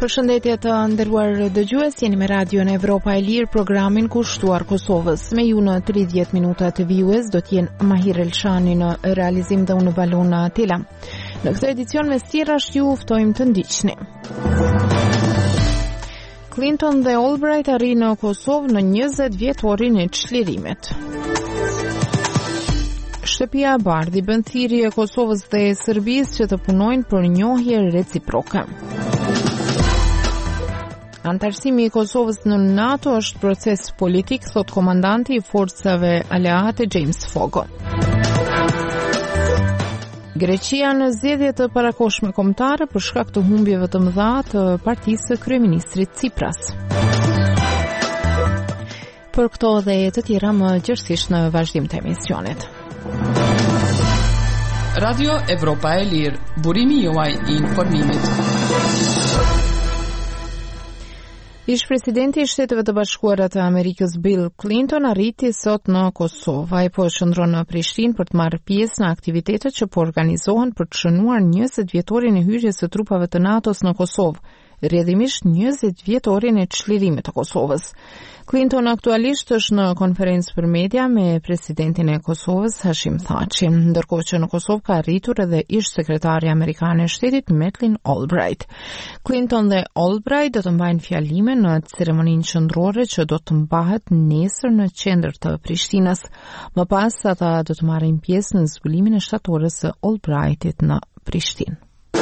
Përshëndetje të nderuar dëgjues, jeni me radion Evropa e Lirë, programin kushtuar Kosovës. Me ju në 30 minuta të vijues do t'jenë Mahir Elshani në realizim dhe unë Balona Tila. Në këtë edicion me sirash ju ftojmë të ndiqni. Clinton dhe Albright arrin në Kosovë në 20 vjetorin e çlirimit. Shtëpia e Bardhi bën thirrje Kosovës dhe Serbisë që të punojnë për njohje reciproke. Antarësimi i Kosovës në NATO është proces politik, thot komandanti i forcave aleate James Fogo. Greqia në zgjedhje të parakohshme kombëtare për shkak të humbjeve të mëdha të partisë së kryeministrit Tsipras. Për këto dhe të tjera më gjërësisht në vazhdim të emisionit. Radio Evropa e Lirë, burimi juaj i informimit. Ish-presidenti i Shteteve të Bashkuara të Amerikës Bill Clinton arriti sot në Kosovë. Ai po shndron në Prishtinë për të marrë pjesë në aktivitetet që po organizohen për të shënuar 20 vjetorin e hyrjes së trupave të NATO-s në Kosovë, rrjedhimisht 20 vjetorin e çlirimit të Kosovës. Clinton aktualisht është në konferencë për media me presidentin e Kosovës Hashim Thaçi, ndërkohë që në Kosovë ka arritur edhe ish-sekretari amerikan e shtetit Madeleine Albright. Clinton dhe Albright do të mbajnë fjalime në ceremoninë qendrore që do të mbahet nesër në qendër të Prishtinës. Më pas ata do të marrin pjesë në zbulimin e shtatorës së Albrightit në Prishtinë.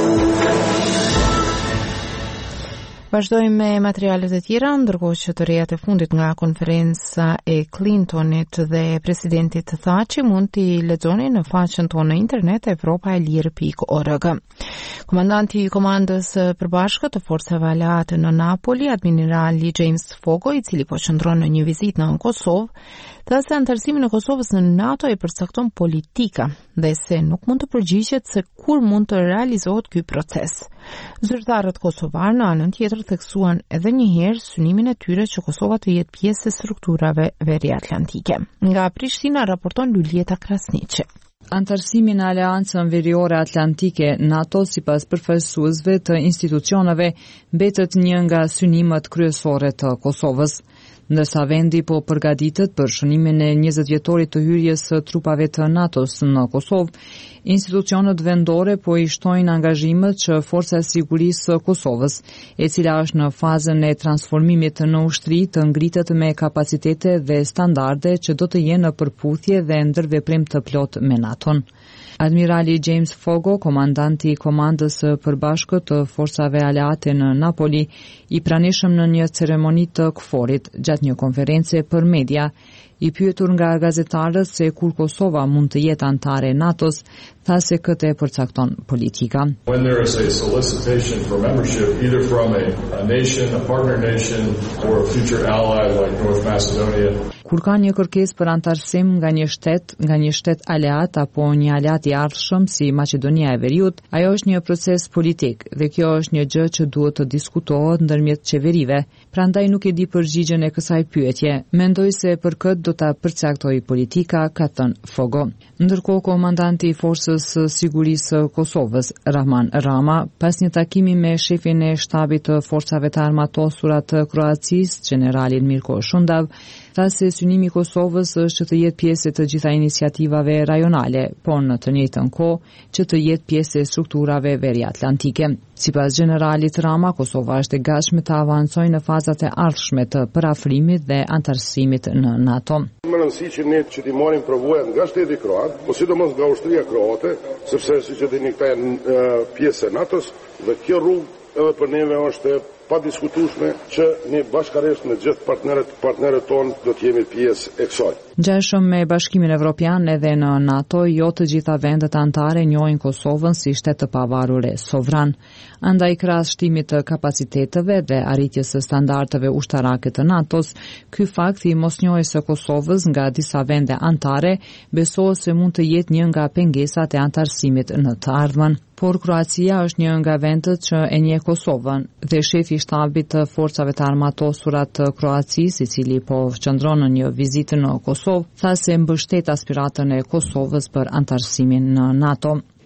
Vazhdojmë me materialet e tjera, ndërkohë që të rejat e fundit nga konferenca e Clintonit dhe presidentit Thaçi mund t'i lexoni në faqen tonë në internet europaelir.org. Komandanti i komandës përbashkët të forcave aleate në Napoli, admirali James Fogo, i cili po qëndron në një vizitë në Kosovë, tha se antarësimi në Kosovës në NATO e përcakton politika dhe se nuk mund të përgjigjet se kur mund të realizohet ky proces. Zyrtarët kosovar në anën tjetër theksuan edhe një herë synimin e tyre që Kosova të jetë pjesë e strukturave veriatlantike. Nga Prishtina raporton Lulieta Krasniqi. Antarësimi në Aleancën Veriore Atlantike NATO sipas përfaqësuesve të institucioneve mbetet një nga synimet kryesore të Kosovës. Ndërsa vendi po përgatitet për shënimin e 20 vjetorit të hyrjes së trupave të NATO-s në Kosovë, institucionet vendore po i shtojnë angazhimet që Forca e Sigurisë së Kosovës, e cila është në fazën e transformimit në ushtri, të ngritet me kapacitete dhe standarde që do të jenë në përputhje dhe ndërveprim të plot me NATO-n. Admirali James Fogo, komandanti i komandës së përbashkët të forcave aleate në Napoli, i pranishëm në një ceremoni të KFOR-it gjatë një konference për media, i pyetur nga gazetarët se kur Kosova mund të jetë antare e NATO-s, tha se këtë e përcakton politika. When there is a solicitation for membership either from a nation, a partner nation or a future ally like North Macedonia. Kur ka një kërkesë për antarësim nga një shtet aleat apo një aleat i ardhshëm si Maqedonia e Veriut, ajo është një proces politik dhe kjo është një gjë që duhet të diskutohet ndërmjet qeverive. Prandaj nuk e di përgjigjen e kësaj pyetje. Mendoj se për këtë do ta përcaktoj politika, ka thënë Fogo. Ndërkohë komandanti i Forcës së Sigurisë së Kosovës, Rahman Rama, pas një takimi me shefin e shtabit të forcave të armatosura të Kroacisë, generalin Mirko Shundav, tha se synimi i Kosovës është që të jetë pjesë e të gjitha iniciativave rajonale, por në të njëjtën kohë që të jetë pjesë e strukturave veriatlantike. Sipas generalit Rama, Kosova është e gatshme të avancojë në fazat e ardhshme të përafrimit dhe antarësimit në NATO. Më rëndësi që ne që t'i marrim provojat nga shteti kroat, po sidomos nga ushtria kroate, sepse siç e dini këta janë pjesë e NATO-s dhe kjo rrugë edhe për neve është pa diskutueshme që ne bashkërisht me gjithë partnerët tonë do të jemi pjesë e kësaj. Ngjashëm me Bashkimin Evropian edhe në NATO, jo të gjitha vendet anëtare njohin Kosovën si shtet të pavarur e sovran. Andaj krahas shtimit të kapaciteteve dhe arritjes së standardeve ushtarake të NATO-s, ky fakt i mosnjohjes së Kosovës nga disa vende anëtare besohet se mund të jetë një nga pengesat e antarësimit në të ardhmen. Por Kroacia është një nga vendet që e njeh Kosovën dhe shefi i shtabit të forcave të armatosura të Kroacisë, i cili po qëndron në një vizitë në Kosovë, tha se mbështet aspiratën e Kosovës për antarësimin në NATO.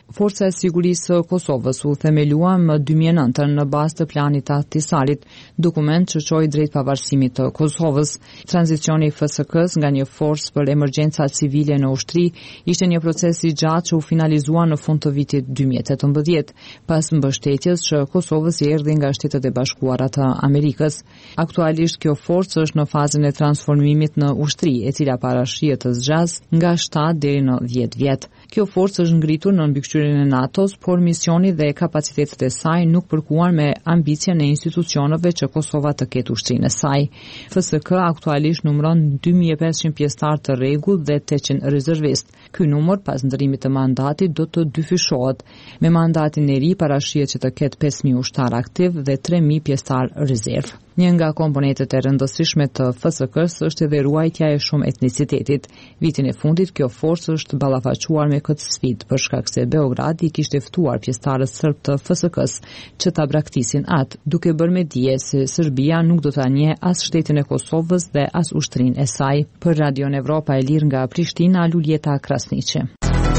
Forca e Sigurisë së Kosovës u themelua më 2009 në bazë të planit të Ahtisarit, dokument që çoi drejt pavarësimit të Kosovës. Tranzicioni i FSK-s nga një forcë për emergjenca civile në ushtri ishte një proces i gjatë që u finalizua në fund të vitit 2018, pas mbështetjes që Kosovës i erdhi nga Shtetet e Bashkuara të Amerikës. Aktualisht kjo forcë është në fazën e transformimit në ushtri, e cila parashihet të zgjasë nga 7 deri në 10 vjet. Kjo forcë është ngritur në mbikëqyrjen e NATO-s, por misioni dhe kapacitetet e saj nuk përkuan me ambicien e institucioneve që Kosova të ketë ushtrinë e saj. FSK aktualisht numëron 2500 pjesëtar të rregullt dhe 800 rezervist. Ky numër pas ndërimit të mandatit do të dyfishohet. Me mandatin e ri parashihet që të ketë 5000 ushtar aktiv dhe 3000 pjesëtar rezervë. Një nga komponentet e rëndësishme të FSK-s është edhe ruajtja e shumë etnicitetit. Vitin e fundit kjo forcë është ballafaquar me këtë sfidë për shkak se Beogradi kishte ftuar pjesëtarët serb të FSK-s që ta braktisin atë, duke bërë me dije se Serbia nuk do ta njeh as shtetin e Kosovës dhe as ushtrinë e saj. Për Radion Evropa e Lirë nga Prishtina, Luljeta Krasniqi.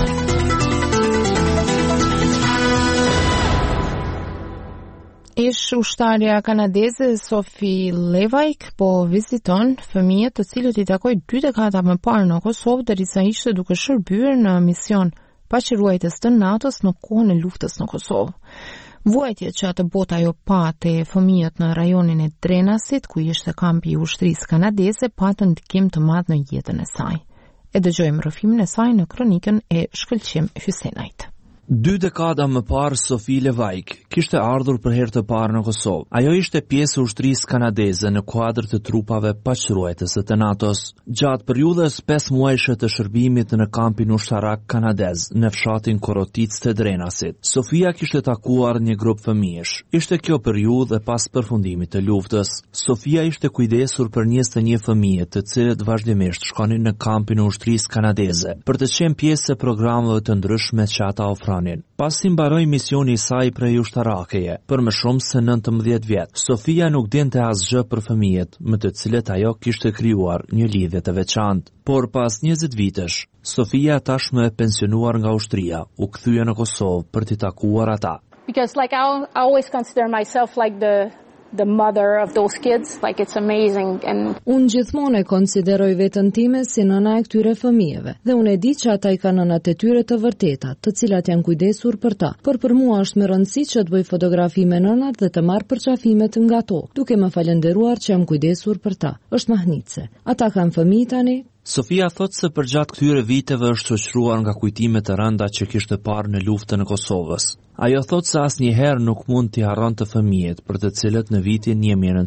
Ish ushtarja kanadeze Sophie Levaik po viziton fëmijët të cilët i takoi 2 dekada më parë në Kosovë derisa ishte duke shërbyer në mision paqëruajtës të NATO-s në kohën e luftës në Kosovë. Vuajtjet që atë bota ajo pa te fëmijët në rajonin e Drenasit, ku ishte kampi i ushtrisë kanadeze, patën ndikim të madh në jetën e saj. E dëgjojmë rrëfimin e saj në kronikën e Shkëlqim Hysenait. 2 dekada më parë Sophie Levaik kishte ardhur për herë të parë në Kosovë. Ajo ishte pjesë e ushtrisë kanadeze në kuadër të trupave paqëruajtëse të NATO-s. Gjatë periudhës 5 muajshe të shërbimit në kampin ushtarak kanadez në fshatin Korotic të Drenasit, Sofia kishte takuar një grup fëmijësh. Ishte kjo periudhë pas përfundimit të luftës. Sofia ishte kujdesur për 21 fëmijë të cilët vazhdimisht shkonin në kampin e ushtrisë kanadeze për të qenë pjesë e programeve të ndryshme që ata ofronin. Pasi mbaroi misioni i saj prej ushtarakeje për më shumë se 19 vjet, Sofia nuk dinte asgjë për fëmijët me të cilët ajo kishte krijuar një lidhje të veçantë. Por pas 20 vitesh, Sofia tashmë e pensionuar nga ushtria, u kthye në Kosovë për t'i takuar ata. Because I always consider myself like the mother of those kids, like it's amazing. And unë gjithmonë e konsideroj veten time si nëna e këtyre fëmijëve dhe unë e di që ata i kanë nënat e tyre të vërteta, të cilat janë kujdesur për ta. Por për mua është me rëndësi që të bëj fotografi me nënat dhe të marr përqafimet nga to, duke më falendëruar që jam kujdesur për ta. Është mahnitse. Ata kanë fëmijë tani. Sofia thot se përgjatë këtyre viteve është shoqëruar nga kujtime të rënda që kishte parë në luftën e Kosovës. Ajo thot se asnjëherë nuk mund t'i harronte fëmijët për të cilët në vitin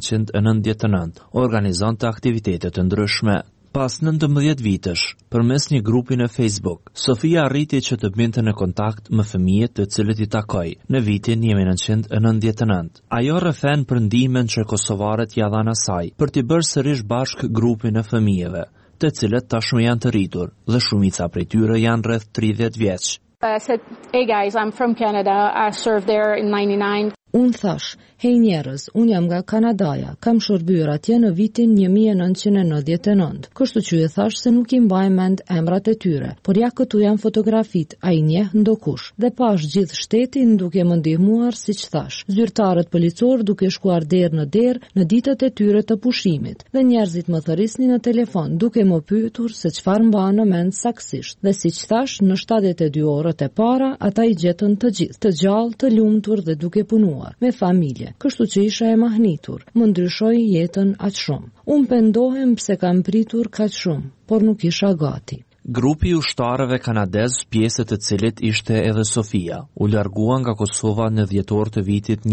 1999 organizonte aktivitete të ndryshme. Pas 19 vitesh, përmes një grupi në Facebook, Sofia arriti që të binte në kontakt me fëmijët të cilët i takoi në vitin 1999. Ajo rrëfen për ndihmën që kosovarët ia dhanë asaj për t'i bërë sërish bashk grupin e fëmijëve, të cilët tashmë janë të rritur dhe shumica prej tyre janë rreth 30 vjeç. I said, "Hey guys, I'm from Canada. I served there in 99." Unë thash, hej njerëz, unë jam nga Kanadaja, kam shërbyer atje në vitin 1999. Kështu që e thash se nuk i mbaj mend emrat e tyre, por ja këtu janë fotografit, a i njeh ndokush. Dhe pash gjithë shtetin duke më ndihmuar siç thash. Zyrtarët policor duke shkuar derë në ditët e tyre të pushimit. Dhe njerëzit më thërrisnin në telefon duke më pyetur se çfarë mban në mend saktësisht. Dhe siç thash, në 72 orët e para ata i gjetën të gjithë, të gjallë, të lumtur dhe duke punuar me familje, kështu që isha e mahnitur, më ndryshoi jetën aq shumë. Unë pendohem pse kam pritur kaq shumë, por nuk isha gati. Grupi ushtarëve kanadez, pjesë të cilit ishte edhe Sofia, u largua nga Kosova në dhjetor të vitit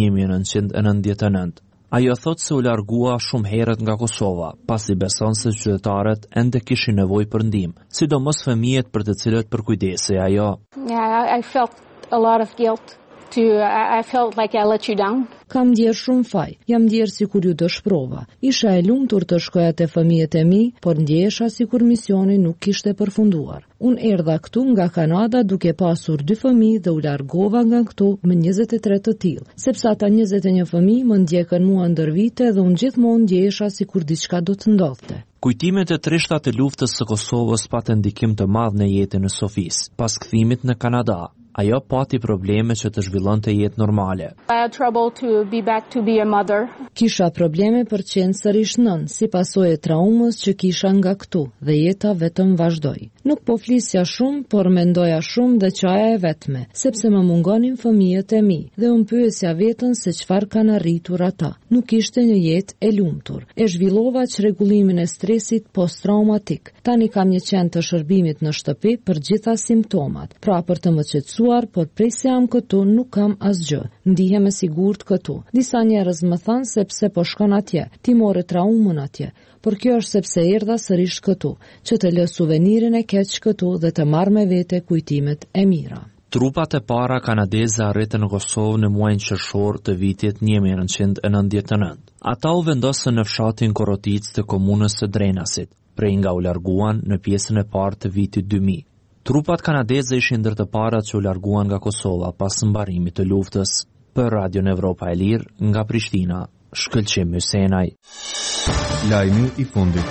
1999. Ajo thot se u largua shumë herët nga Kosova, pasi beson se qytetarët ende kishin nevojë për ndihmë, sidomos fëmijët për të cilët përkujdesej ajo. Yeah, I felt a lot of guilt. I felt like I let you down. Kam ndjer shumë faj, jam ndjer si kur ju dëshprova. Isha e lumtur të shkoja te fëmijët e mi, por ndjesha si kur misioni nuk kishte përfunduar. Unë erdha këtu nga Kanada duke pasur 2 fëmijë dhe u largova nga këtu me 23 të tillë, sepse ata 21 fëmijë më ndjekën mua ndër vite dhe unë gjithmonë ndjesha si kur diçka do të ndodhte. Kujtimet e trishta të luftës së Kosovës patën ndikim të madh në jetën e Sofis, pas kthimit në Kanada. Ajo pati probleme që të zhvillonte jetë normale. I had trouble to be back to be a mother. Kisha probleme për qenë sërish nën, si pasojë e traumës që kisha nga këtu, dhe jeta vetëm vazhdoi. Nuk po flisja shumë, por mendoja shumë dhe qaja e vetme, sepse më mungonin fëmijët e mi, dhe unë pyesja veten se çfarë kanë arritur ata. Nuk ishte një jetë e lumtur. E zhvillova çrregullimin e stresit post-traumatik. Tani kam një qend të shërbimit në shtëpi për gjitha simptomat. Pra për të më qetësuar, por prej se jam këtu nuk kam asgjë. Ndihem e sigurt këtu. Disa njerëz më thanë sepse po shkon atje, ti more traumën atje. Por kjo është sepse erdha sërish këtu, që të lë suvenirin e keq këtu dhe të marr me vete kujtimet e mira. Trupat e para kanadeze arritën në Kosovë në muajin qershor të vitit 1999. Ata u vendosën në fshatin Korotic të komunës së Drenasit, prej nga u larguan në pjesën e parë të vitit 2000. Trupat kanadeze ishin ndër të parat që u larguan nga Kosova pas mbarimit të luftës. Për Radio Evropa e Lirë, nga Prishtina, Shkëlqim Hysenaj. Lajmi i fundit.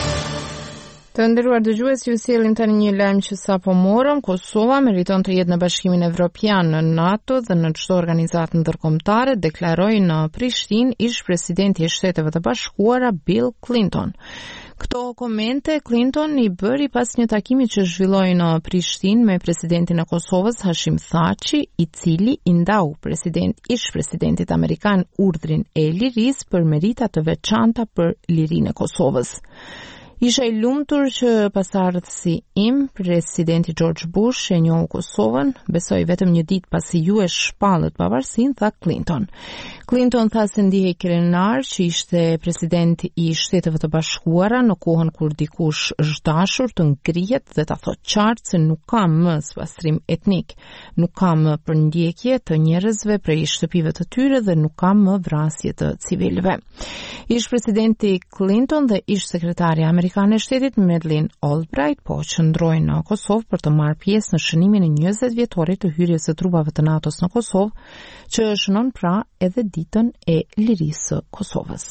Të nderuar dëgjues, ju sjellim tani një lajm që sapo morëm. Kosova meriton të jetë në Bashkimin Evropian, në NATO dhe në çdo organizatë ndërkombëtare, deklaroi në Prishtinë ish-presidenti i Shteteve të Bashkuara Bill Clinton. Këto komente Clinton i bëri pas një takimi që zhvilloi në Prishtinë me presidentin e Kosovës Hashim Thaçi, i cili i ndau ish-presidentit amerikan urdhrin e lirisë për merita të veçanta për lirinë e Kosovës. Isha i lumtur që pasardhësi im, presidenti George Bush, e njohu Kosovën, besoi vetëm një ditë pasi ju e shpallët pavarësinë, tha Clinton. Clinton tha se ndihej krenar që ishte president i Shteteve të Bashkuara në kohën kur dikush është dashur të ngrihet dhe ta thotë qartë se nuk ka më spastrim etnik, nuk ka më përndjekje të njerëzve prej shtëpive të tyre dhe nuk ka më vrasje të civilëve. Ish-presidenti Clinton dhe ish-sekretari amerikan e shtetit Madeleine Albright po qëndrojnë në Kosovë për të marrë pjesë në shënimin e 20 vjetorit të hyrjes së trupave të NATO-s në Kosovë, që shënon pra edhe ditën e lirisë së Kosovës.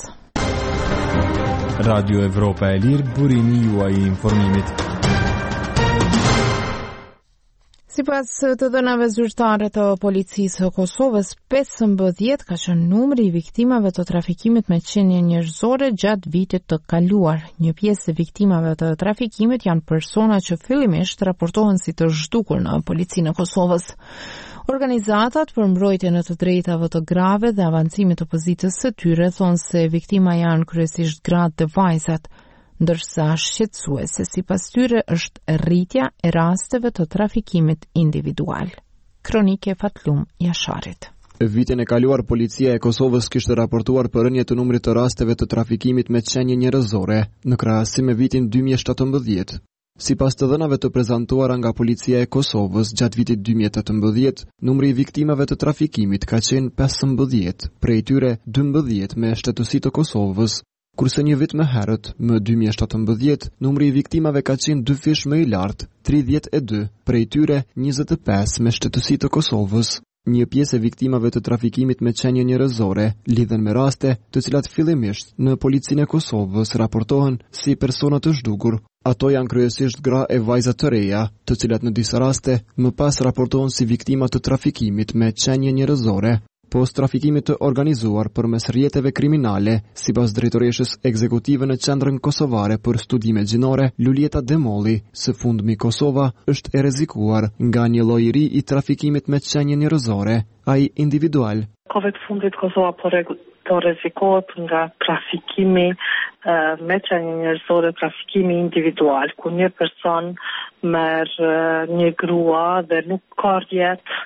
Radio Evropa e Lirë, burimi juaj i informimit. Sipas të dhënave zyrtare të policisë së Kosovës, 15 ka qenë numri i viktimave të trafikimit me qenie njerëzore gjatë vitit të kaluar. Një pjesë e viktimave të trafikimit janë persona që fillimisht raportohen si të zhdukur në policinë e Kosovës. Organizatat për mbrojtjen e të drejtave të grave dhe avancimit të pozitës së tyre thonë se viktima janë kryesisht gratë dhe vajzat, ndërsa shqetësuese sipas tyre është rritja e rasteve të trafikimit individual. Kronike Fatlum Jasharit. Vitin e kaluar, policia e Kosovës kishte raportuar për rënje të numrit të rasteve të trafikimit me qenie njerëzore në krahasim me vitin 2017. Sipas të dhënave të prezantuara nga policia e Kosovës gjatë vitit 2018, numri i viktimave të trafikimit ka qenë 15, prej tyre 12 me shtetësi të Kosovës, kurse një vit më herët, më 2017, numri i viktimave ka qenë 2 fish më i lartë, 32, prej tyre 25 me shtetësi të Kosovës. Një pjesë e viktimave të trafikimit me qenie njerëzore lidhen me raste të cilat fillimisht në policinë e Kosovës raportohen si persona të zhdukur. Ato janë kryesisht gra e vajza të reja, të cilat në disa raste më pas raportohen si viktima të trafikimit me qenie njerëzore. Post trafikimit të organizuar përmes rrjeteve kriminale, sipas drejtoreshës ekzekutive në Qendrën Kosovare për Studime Gjinore, Lulieta Demolli, së fundmi Kosova është e rrezikuar nga një lloj i ri i trafikimit me qenie njerëzore, ai individual. Kohëve të fundit Kosova po rrezikohet nga trafikimi me qenie njerëzore, trafikimi individual, ku një person merr një grua dhe nuk ka rrjet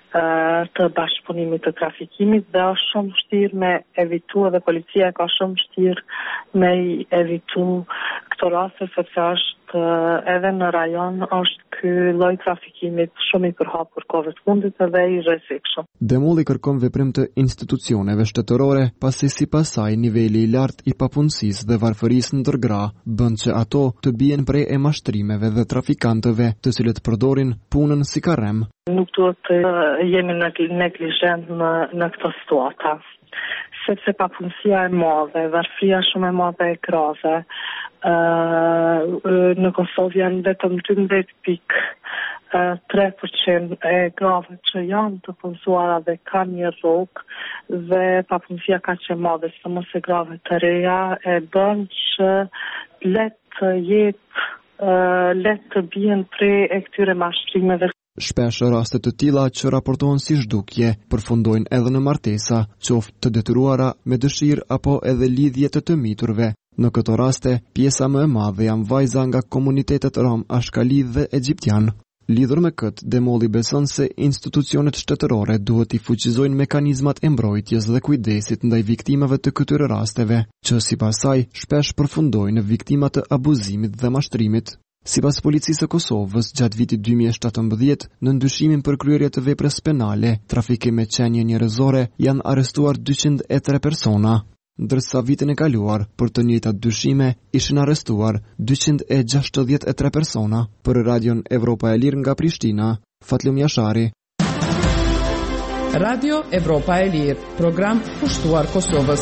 të bashkëpunimit të trafikimit dhe është shumë vështirë me evitu dhe policia ka shumë vështirë me evitu këto raste sepse është edhe në rajon është ky lloj trafikimit shumë i përhapur kohëve të fundit edhe i rrezikshëm. Demolli kërkon veprim të institucioneve shtetërore pasi sipas saj niveli i lartë i papunësisë dhe varfërisë ndër gra bën që ato të bien prej e mashtrimeve dhe trafikantëve të cilët përdorin punën si karrem. Nuk duhet të jemi neglizhent në këtë situata, sepse papunësia e madhe, varfëria shumë e madhe e grave. Në Kosovë janë vetëm 12 3% e grave që janë të punësuara dhe kanë një rrogë dhe papunësia ka që madhe, së mos e grave të reja e bën që let të bien prej e këtyre mashtrimeve. Shpesh raste të tilla që raportohen si zhdukje përfundojnë edhe në martesa, qoftë të detyruara me dëshirë apo edhe lidhje të miturve. Në këto raste, pjesa më e madhe janë vajza nga komunitetet rom, ashkali dhe egjiptian. Lidhur me këtë, Demolli beson se institucionet shtetërore duhet i fuqizojnë mekanizmat e mbrojtjes dhe kujdesit ndaj viktimave të këtyre rasteve, që sipas saj shpesh përfundojnë në viktima të abuzimit dhe mashtrimit. Sipas policisë së Kosovës, gjatë vitit 2017, në ndyshimin për kryerje të veprës penale, trafikim me qenie njerëzore, janë arrestuar 203 persona, ndërsa vitin e kaluar, për të njëjtat dyshime, ishin arrestuar 263 persona. Për Radion Evropa e Lirë nga Prishtina, Fatlum Jashari. Radio Evropa e Lirë, program pushtuar Kosovës.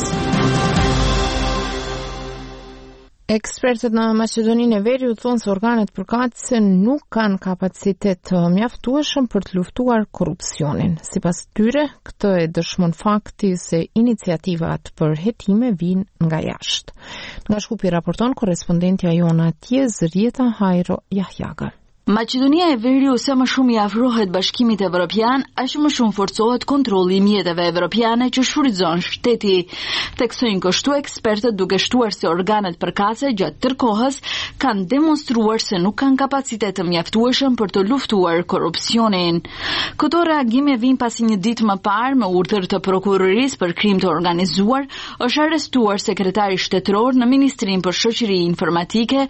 Ekspertët në Maqedoninë e Veriut thonë se organet përkatëse nuk kanë kapacitet të mjaftueshëm për të luftuar korrupsionin. Sipas tyre, këtë e dëshmon fakti se iniciativat për hetime vijnë nga jashtë. Nga Shkupi raporton korrespondentja jona atje Zërieta Hajro Jahjaga. Maqedonia e Veriut sa më shumë i afrohet Bashkimit Evropian, aq më shumë forcohet kontrolli i mjeteve evropiane që shfrytëzon shteti. Theksojnë kështu ekspertët, duke shtuar se organet përkatëse gjatë tërë kohës kanë demonstruar se nuk kanë kapacitet të mjaftueshëm për të luftuar korrupsionin. Këto reagime vijnë pasi një ditë më parë, me urdhër të prokurorisë për krim të organizuar, është arrestuar sekretari shtetëror në Ministrinë për Shoqëri Informatike,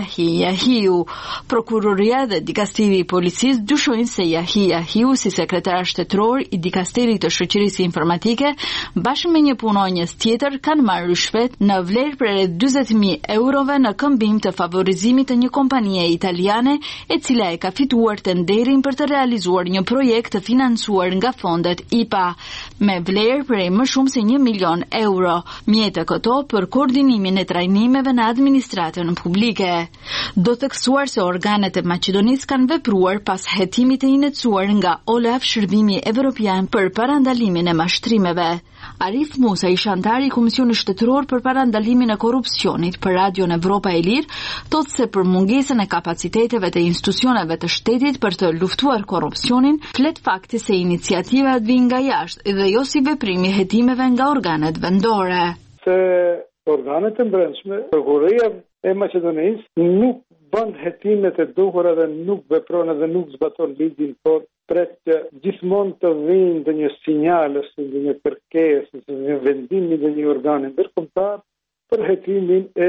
Yahiu. Prokuroria dhe dikasteri i policisë dyshojnë se Yahiu, si sekretar shtetëror i dikasterit të shoqërisë informatike, bashkë me një punonjës tjetër, kanë marrë rishvet në vlerë për rreth 40.000 eurove në këmbim të favorizimit të një kompanie italiane, e cila e ka fituar tenderin për të realizuar një projekt të financuar nga fondet IPA, me vlerë për më shumë se 1 milion euro. Mjete këto për koordinimin e trajnimeve në administratën publike. Do theksuar se organet e Maqedonisë kanë vepruar pas hetimit e iniciuar nga Olaf, Shërbimi Evropian për parandalimin e mashtrimeve. Arif Musa, ish antar i Komisionit Shtetëror për parandalimin e korrupsionit për Radion Evropa e Lirë, thotë se për mungesën e kapaciteteve të institucioneve të shtetit për të luftuar korrupsionin, flet fakti se iniciativat vijnë nga jashtë dhe jo si veprimi i hetimeve nga organet vendore. Se organet e brendshme, prokuroria e Maqedonisë nuk bën hetimet e duhura dhe nuk vepron dhe nuk zbaton ligjin, por pret që gjithmonë të vinë dhe një sinjal ose një kërkesë ose një vendim në një organ ndërkombëtar për hetimin e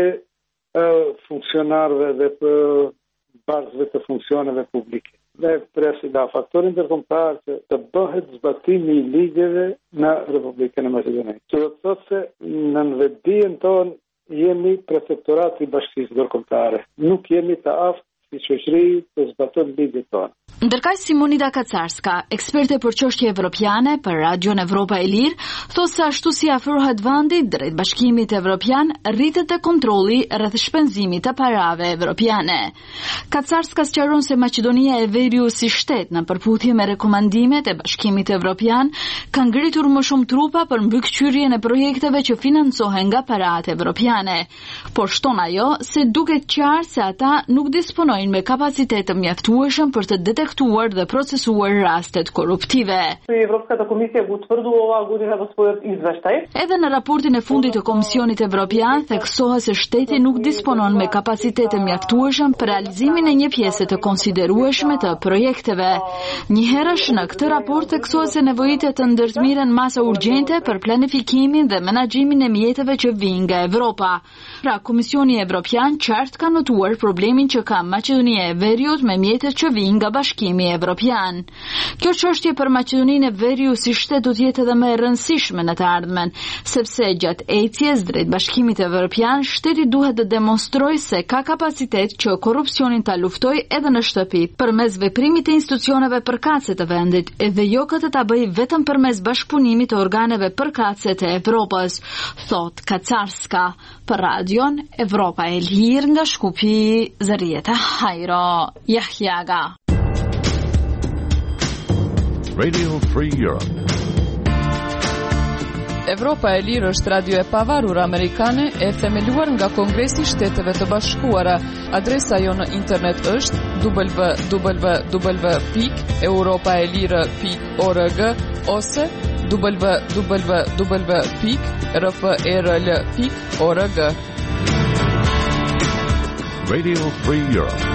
funksionarëve dhe për barzëve të funksioneve publike. Ne presim nga faktori ndërkombëtar që të bëhet zbatimi i ligjeve në Republikën e Maqedonisë. Që do të thotë se në vetdijen tonë jemi protektorat i Bashkisë Ndërkombëtare. Nuk jemi të aftë si shoqëri të zbatojmë ligjet tona. Ndërkaq Simonida Kacarska, eksperte për çështje evropiane për Radion Evropa e Lirë, thotë se ashtu si afrohet vendi drejt Bashkimit Evropian, rritet e kontrolli rreth shpenzimit të parave evropiane. Kacarska sqaron se Maqedonia e Veriut si shtet në përputhje me rekomandimet e Bashkimit Evropian ka ngritur më shumë trupa për mbikëqyrjen e projekteve që financohen nga paratë evropiane. Por shton ajo se duket qartë se ata nuk disponojnë me kapacitet të mjaftueshëm për të detektuar dhe procesuar rastet korruptive. Edhe në raportin e fundit të Komisionit Evropian theksohet se shteti nuk disponon me kapacitet të mjaftueshëm për realizimin e një pjese të konsiderueshme të projekteve. Njëherësh në këtë raport theksohet se nevojitet të ndërmiren masa urgjente për planifikimin dhe menaxhimin e mjeteve që vijnë nga Evropa. Pra, Komisioni Evropian qartë ka notuar problemin që ka Maqedonia e Veriut me mjetet që vijnë nga Bashkimi Evropian. Kjo çështje për Maqedoninë e Veriut si shtet do të jetë edhe më e rëndësishme në të ardhmen, sepse gjatë ecjes drejt Bashkimit Evropian, shteti duhet të demonstrojë se ka kapacitet që korrupsionin ta luftojë edhe në shtëpi, përmes veprimit të institucioneve përkatëse të vendit, edhe jo këtë ta bëjë vetëm përmes bashkëpunimit të organeve përkatëse të Evropës, thot Kacarska. Për Radion Evropa e Lirë nga Shkupi, Zërieta Hajro Jahjaga. Radio Free Europe. Evropa e Lirë është radio e pavarur amerikane e themeluar nga Kongresi i Shteteve të Bashkuara. Adresa jo në internet është www.europaelire.org ose www.rfrl.org. Radio Free Europe.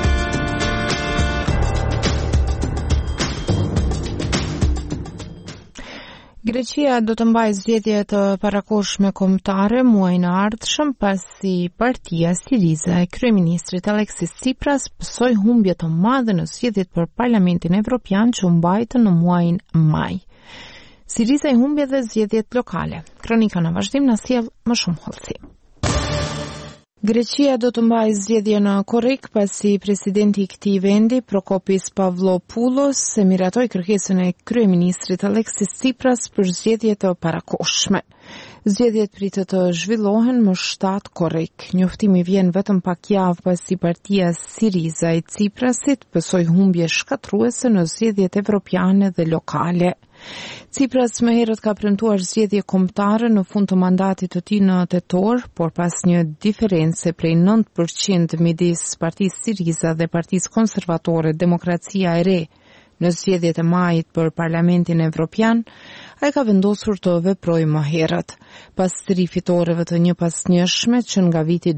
Greqia do të mbajë zgjedhje të parakohshme kombëtare muajin e ardhshëm pasi partia Siriza e kryeministrit Aleksis Tsipras pësoi humbje të madhe në zgjedhjet për Parlamentin Evropian që u mbajtën në muajin maj. Siriza i humbi edhe zgjedhjet lokale. Kronika në vazhdim na sjell më shumë hollësi. Greqia do të mbajë zgjedhje në korrik pasi presidenti i këtij vendi, Prokopis Pavlopoulos, e miratoi kërkesën e kryeministrit Aleksis Tsipras për zgjedhje të parakohshme. Zgjedhjet pritet të zhvillohen më 7 korrik. Njoftimi vjen vetëm pak javë pasi partia Siriza e Tsiprasit pësoi humbje shkatruese në zgjedhjet evropiane dhe lokale. Tsipras më herët ka premtuar zgjedhje kombëtare në fund të mandatit të tij në tetor, por pas një diferencë prej 9% midis Partisë Siriza dhe Partisë Konservatore Demokracia e Re në zgjedhjet e majit për Parlamentin Evropian, ai ka vendosur të veprojë më herët. Pas 3 fitoreve të njëpasnjëshme që nga viti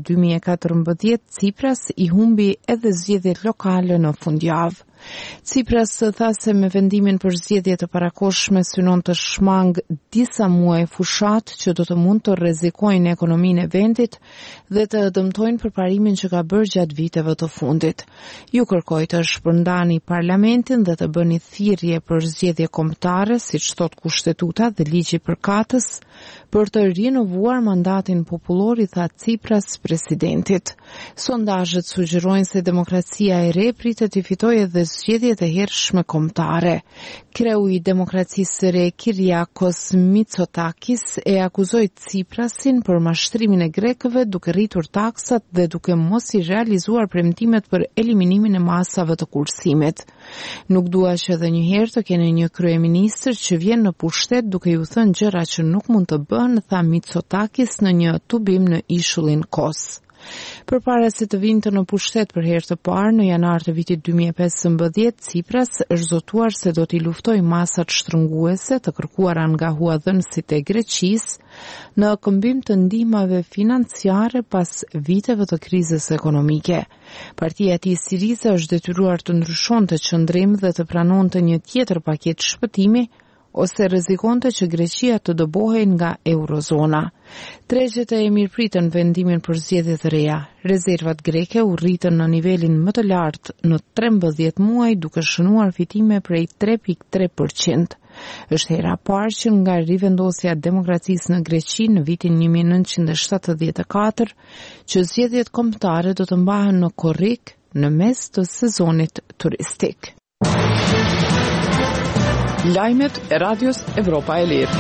2014, Tsipras i humbi edhe zgjedhjet lokale në fundjavë. Tsipras tha se me vendimin për zgjedhje të parakohshme synon të shmang disa muaj fushat që do të mund të rrezikojnë ekonominë e vendit dhe të dëmtojnë përparimin që ka bërë gjatë viteve të fundit. Ju kërkoi të shpërndani parlamentin dhe të bëni thirrje për zgjedhje kombëtare, siç thot kushtetuta dhe ligji i përkatës, për të rinovuar mandatin popullor, i tha Tsipras presidentit. Sondazhet sugjerojnë se Demokracia e Re pritet të fitojë edhe zgjedhjet e hershme kombëtare. Kreu i Demokracisë së Re, Kyriakos Mitsotakis, e akuzoi Tsiprasin për mashtrimin e grekëve duke rritur taksat dhe duke mos i realizuar premtimet për eliminimin e masave të kursimit. Nuk dua që edhe një herë të keni një kryeministër që vjen në pushtet duke ju thënë gjëra që nuk mund të bëhen, tha Mitsotakis në një tubim në ishullin Kos. Përpara se të vinte në pushtet për herë të parë në janar të vitit 2015, Tsipras është zotuar se do t'i luftojë masat shtrënguese të kërkuara nga huadhënësit e Greqisë në këmbim të ndihmave financiare pas viteve të krizës ekonomike. Partia e tij Siriza është detyruar të ndryshonte qëndrim dhe të pranonte një tjetër paketë shpëtimi, ose rrezikonte që Greqia të dobohej nga eurozona. Tregjet e mirëpritën vendimin për zgjedhje të reja. Rezervat greke u rritën në nivelin më të lartë në 13 muaj duke shënuar fitime prej 3.3%. Është hera parë që nga rivendosja e demokracisë në Greqi në vitin 1974 që zgjedhjet kombëtare do të mbahen në korrik në mes të sezonit turistik. Lajmet e radios Evropa e Lirë.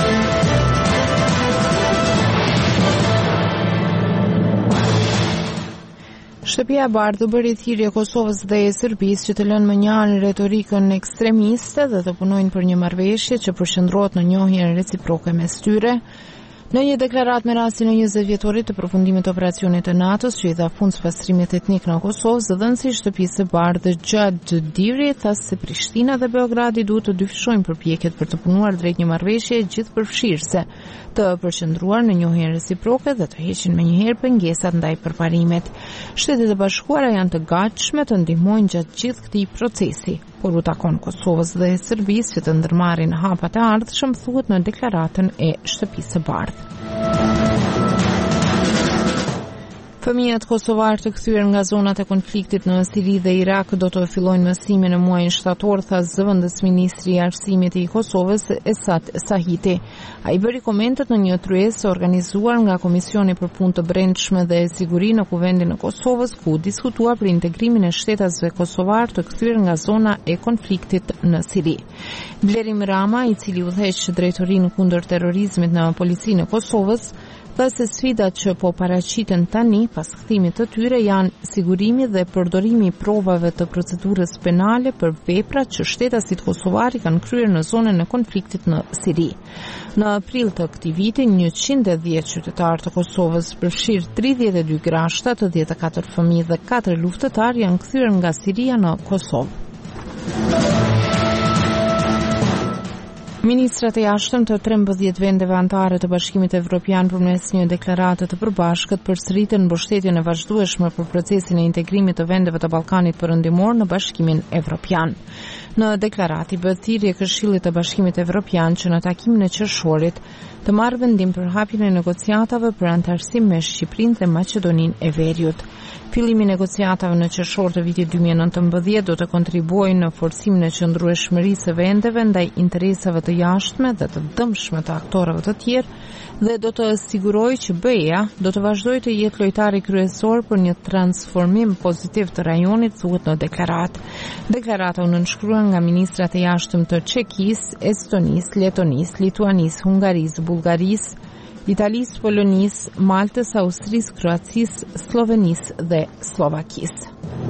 Shtëpia e Bardhë bëri thirrje Kosovës dhe Serbisë që të lënë më njarë retorikën ekstremiste dhe të punojnë për një marrëveshje që përqendrohet në njohjen reciproke mes tyre. Në një deklarat me rastin e 20 vjetorit të përfundimit të operacionit të NATO-s që i dha fund pastrimit etnik në Kosovë, zëdhënësi i Shtëpisë së Bardhë Gjad Diri tha se Prishtina dhe Beogradi duhet të dyfishojnë përpjekjet për të punuar drejt një marrëveshje gjithëpërfshirëse, të përqendruar në njohjen reciproke dhe të heqin menjëherë pengesat ndaj përparimit. Shtetet e Bashkuara janë të gatshme të ndihmojnë gjatë gjithë këtij procesi, por u takon Kosovës dhe Serbisë që të ndërmarrin hapat e ardhshëm, thuhet në deklaratën e Shtëpisë së Bardhë. Fëmijët kosovar të kthyer nga zonat e konfliktit në Siri dhe Irak do të fillojnë mësimin në muajin shtator, tha zëvendës ministri i arsimit i Kosovës Esat Sahiti. Ai bëri komentet në një tryezë organizuar nga Komisioni për Punë të Brendshme dhe Siguri në Kuvendin e Kosovës, ku diskutua për integrimin e shtetasve kosovar të kthyer nga zona e konfliktit në Siri. Blerim Rama, i cili udhëheq drejtorinë kundër terrorizmit në policinë e Kosovës, Dhe se sfidat që po paraqiten tani pas kthimit të tyre janë sigurimi dhe përdorimi i provave të procedurës penale për veprat që shtetasit kosovari kanë kryer në zonën e konfliktit në Siri. Në aprill të këtij viti, 110 qytetarë të Kosovës, përfshirë 32 grashta, 84 fëmijë dhe 4 luftëtar janë kthyer nga Siria në Kosovë. Ministrat e jashtëm të 13 vendeve anëtare të Bashkimit Evropian përmes një deklarate të përbashkët përsëritën mbështetjen e vazhdueshme për procesin e integrimit të vendeve të Ballkanit Perëndimor në Bashkimin Evropian. Në deklaratë bëhet thirrje Këshillit të Bashkimit Evropian që në takimin e qershorit të marrë vendim për hapjen e negociatave për anëtarësim me Shqipërinë dhe Maqedoninë e Veriut. Fillimi i negociatave në qershor të vitit 2019 do të kontribuojë në forcimin e qëndrueshmërisë së vendeve ndaj interesave të jashtme dhe të dëmshme të aktorëve të tjerë dhe do të sigurojë që BE-ja do të vazhdojë të jetë lojtari kryesor për një transformim pozitiv të rajonit, thuhet në deklaratë. Deklarata u nënshkruan nga ministrat e jashtëm të Çekisë, Estonisë, Letonisë, Lituanisë, Hungarisë, Bullgarisë, Italisë, Polonisë, Maltës, Austrisë, Kroacisë, Slovenisë dhe Slovakisë.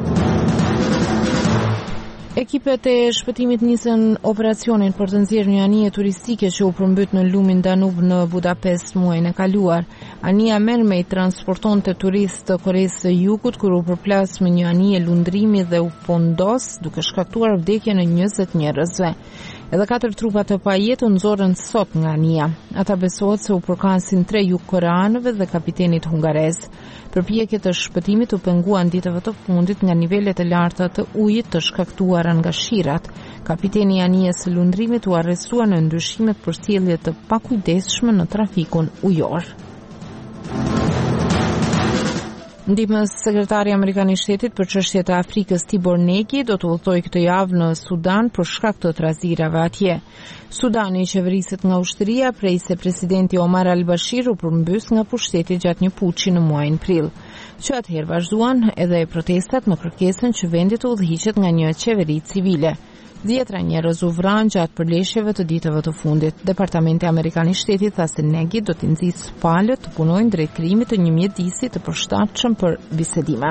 Ekipet e shpëtimit nisën operacionin për të nxjerrë një anije turistike që u përmbyt në lumin Danub në Budapest muajin e kaluar. Anija Mermej transportonte turistë të Koresë së Jugut kur u përplas me një anije lundrimi dhe u pondos, duke shkaktuar vdekjen e 20 njerëzve. Edhe 4 trupa të pajetë nxorën sot nga anija. Ata besohet se u përkasin 3 jugkoreanëve dhe kapitenit hungarez. Përpjekjet e shpëtimit u penguan ditëve të fundit nga nivelet e larta të ujit të shkaktuara nga shirat. Kapiteni i anijes së lundrimit u arrestua në ndryshimet për sjellje të pakujdesshme në trafikun ujor. Ndihmës sekretari amerikan i shtetit për çështjet e Afrikës Tibor Neki do të udhtojë këtë javë në Sudan për shkak të trazirave atje. Sudani i qeveriset nga ushtria prej se presidenti Omar al-Bashir u përmbys nga pushteti gjatë një puçi në muajin prill. Që atëherë vazhduan edhe protestat në kërkesën që vendi të udhëhiqet nga një qeveri civile. 10 njerëz u vranë gjatë përleshjeve të ditëve të fundit. Departamenti Amerikan i Shtetit tha se Neki do të nxjisë palët të punojnë drejt krijimit të një mjedisi të përshtatshëm për bisedime.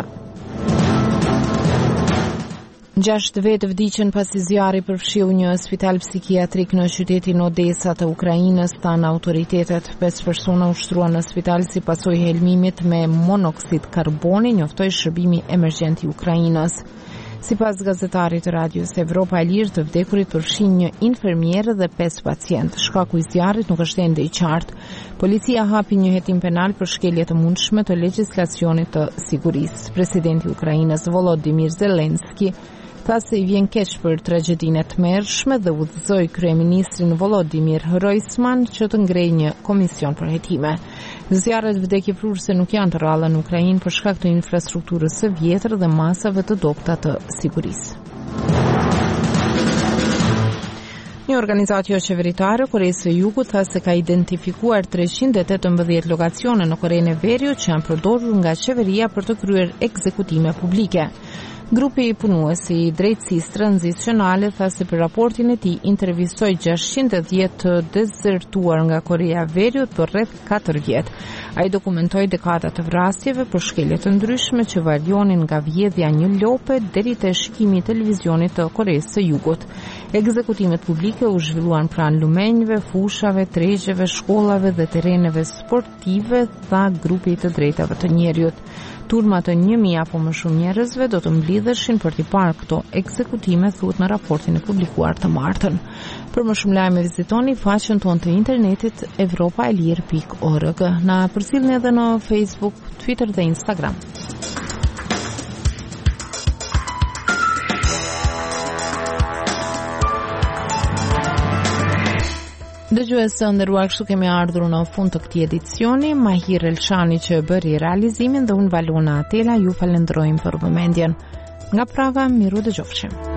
6 vetë vdiqën pasi zjarri përfshiu një spital psikiatrik në qytetin Odesa të Ukrainës, thanë autoritetet. 5 persona u shtruan në spital si pasojë e helmimit me monoksid karboni, njoftoi shërbimi emergjent i Ukrainës. Sipas gazetarit të radios Evropa e Lirë, të vdekurit përfshin një infermierë dhe 5 pacientë. Shkaku i zjarrit nuk është ende i qartë. Policia hapi një hetim penal për shkelje të mundshme të legjislacionit të sigurisë. Presidenti i Ukrainës Volodymyr Zelensky tha se i vjen keq për tragjedinë e tmerrshme dhe udhëzoi kryeministrin Volodymyr Hrojsman që të ngrejë një komision për hetime. Zjarret vdekjeprurse nuk janë të rralla në Ukrainë për shkak të infrastrukturës së vjetër dhe masave të dobta të sigurisë. Një organizatë jo qeveritare Koresë së Jugut tha se ka identifikuar 318 lokacione në Korenë e Veriut që janë përdorur nga qeveria për të kryer ekzekutime publike. Grupi i punuesi i drejtësisë tranzicionale tha se për raportin e tij intervistoi 610 të dezertuar nga Korea e Veriut për rreth 4 vjet. Ai dokumentoi dekada të vrasjeve për shkelje të ndryshme që varionin nga vjedhja një lope deri te shikimi i televizionit të Koresë së Jugut. Ekzekutimet publike u zhvilluan pranë lumenjve, fushave, tregjeve, shkollave dhe terreneve sportive, tha grupi i të drejtave të njerëzit. Turma të 1000 apo më shumë njerëzve do të mblidheshin për t'i parë këto ekzekutime, thuhet në raportin e publikuar të martën. Për më shumë lajme vizitoni faqen tonë të internetit evropaelir.org. Na përcjellni edhe në Facebook, Twitter dhe Instagram. Dëgjues të nderuar, kështu kemi ardhur në fund të këtij edicioni. Mahir Elshani që bëri realizimin dhe unë Valona Atela ju falenderojmë për vëmendjen. Nga Praga, miru dëgjofshim.